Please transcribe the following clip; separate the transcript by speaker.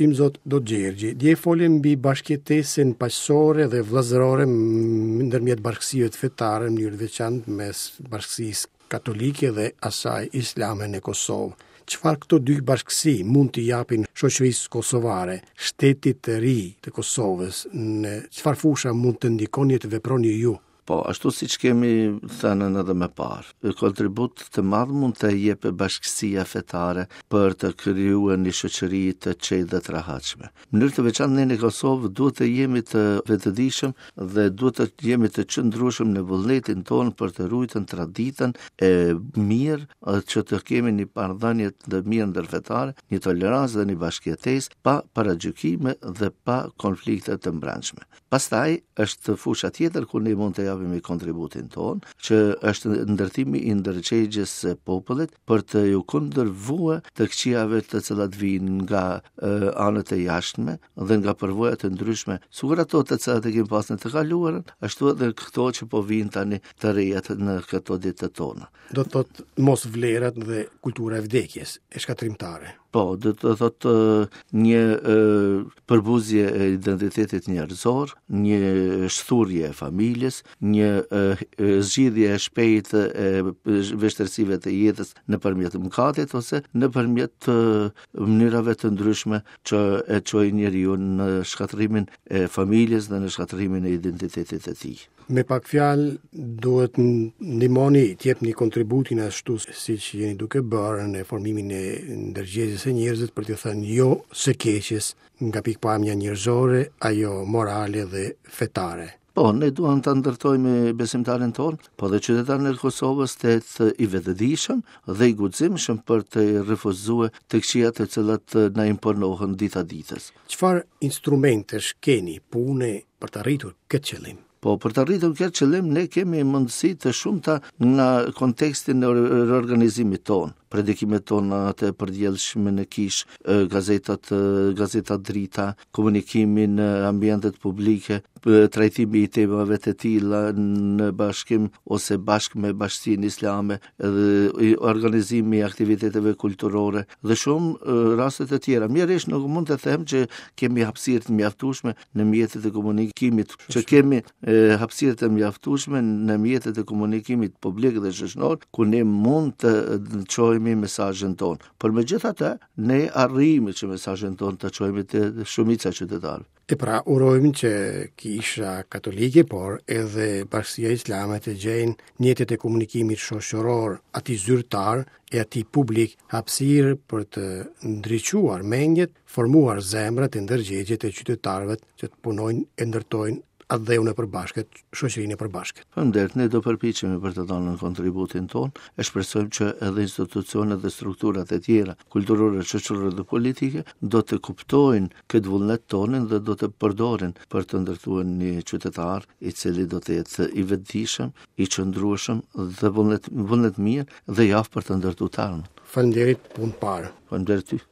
Speaker 1: Im zot Gjergji, dje folëm mbi bashkëjetesën paqësore dhe vëllazërore ndërmjet bashkësive të fetare në mënyrë të veçantë mes bashkësisë katolike dhe asaj islame në Kosovë. Çfarë këto dy bashkësi mund të japin shoqërisë kosovare, shtetit të ri të Kosovës, në çfarë fusha mund të ndikoni të veproni ju?
Speaker 2: Po, ashtu si që kemi thënën edhe me parë, kontribut të madh mund të jepë bashkësia fetare për të krijuar një shoqëri të qetë dhe të rehatshme. Në mënyrë të veçantë ne në Kosovë duhet të jemi të vetëdijshëm dhe duhet të jemi të qëndrueshëm në vullnetin tonë për të ruajtur traditën e mirë që të kemi një marrëdhënie të mirë ndërfetare, një tolerancë dhe një bashkëjetesë pa paragjykime dhe pa konflikte të brendshme. Pastaj është fusha tjetër ku ne mund të japim kontributin ton, që është ndërtimi i ndërgjegjës së popullit për të ju kundërvue të këqijave të cilat vijnë nga anët e jashtme dhe nga përvoja të ndryshme, sigur ato të cilat e kemi pasur në të kaluarën, ashtu edhe këto që po vijnë tani të rejat në këto ditë tona.
Speaker 1: Do të thotë mos vlerat dhe kultura e vdekjes, e shkatrimtare.
Speaker 2: Po, do të thotë një përbuzje e identitetit njerëzor, një shturje e familjes, një zgjidhje e shpejtë e vështirësive të jetës nëpërmjet mëkatit ose nëpërmjet mënyrave të ndryshme që e çojnë njeriu në shkatrimin e familjes dhe në shkatrimin e identitetit të tij.
Speaker 1: Me pak fjalë, duhet ndihmoni të jepni kontributin ashtu siç jeni duke bërë në formimin e ndërgjegjës së njerëzit për të thënë jo së keqes nga pikpamja njerëzore, ajo morale dhe fetare.
Speaker 2: Po, ne duam të ndërtojmë besimtarin tonë, po dhe qytetarën e Kosovës të jetë i vetëdijshëm dhe i guximshëm për të refuzuar të këqijat të cilat na imponohen dita ditës.
Speaker 1: Çfarë instrumentesh keni pune për të arritur këtë qëllim?
Speaker 2: Po, për të arritur këtë qëllim, ne kemi mundësi të shumta në kontekstin e reorganizimit tonë. Predikimet tona të përdielshme në kish, gazeta drita, komunikimin në ambientet publike, trajtimi i temave të tilla në bashkim ose bashkë me Bashkinë Islame, dhe organizimi i aktiviteteve kulturore dhe shumë raste të tjera. Mjerisht nuk mund të them që kemi hapësirë të mjaftueshme në mjetet e komunikimit, që kemi hapësirë të mjaftueshme në mjetet e komunikimit publik dhe shoqëror, ku ne mund të çojmë mesazhin ton. Por megjithatë, ne arrijmë që mesazhin ton të çojmë te shumica e qytetarëve.
Speaker 1: E pra, urojmë që Kisha Katolike, por edhe Bashkia Islame të gjejnë mjetet e komunikimit shoqëror, ati zyrtar e ati publik hapësirë për të ndriçuar mendjet, formuar zemrat e ndërgjegjet e qytetarëve që të punojnë e ndërtojnë atë dhe unë e përbashkët, shoqërinë e përbashkët.
Speaker 2: Faleminderit, ne do përpiqemi për të dhënë kontributin ton, e shpresojmë që edhe institucionet dhe strukturat e tjera, kulturore, shoqërore dhe politike, do të kuptojnë këtë vullnet tonin dhe do të përdorin për të ndërtuar një qytetar i cili do të jetë i vetëdijshëm, i qëndrueshëm dhe vullnet mirë dhe i aftë për të ndërtuar tarmën.
Speaker 1: Faleminderit, punë parë.
Speaker 2: Faleminderit ty.